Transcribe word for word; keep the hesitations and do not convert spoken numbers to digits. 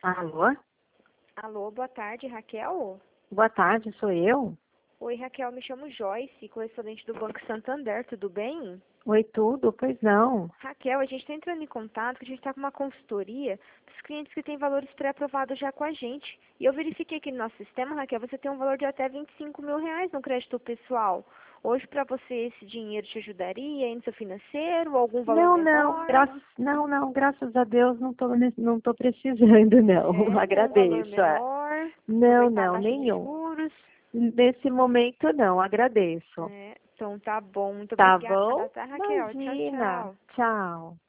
Alô? Alô, boa tarde, Raquel? Boa tarde, sou eu? Oi, Raquel, me chamo Joyce, correspondente do Banco Santander, tudo bem? Oi, tudo? Pois não. Raquel, a gente está entrando em contato, que a gente está com uma consultoria dos clientes que têm valores pré-aprovados já com a gente. E eu verifiquei aqui no nosso sistema, Raquel, você tem um valor de até vinte e cinco mil reais no crédito pessoal. Hoje, para você, esse dinheiro te ajudaria em seu financeiro ou algum valor Não, não, menor? graças, não, não, graças a Deus não tô, ne- não tô precisando, não. É, algum valor Agradeço. é. menor? Não, Aproveitar a não, taxa de nenhum. juros? Nesse momento não, agradeço. É, então tá bom. Muito Tá obrigada, bom? tá, Raquel? Tchau, Imagina. tchau. Tchau.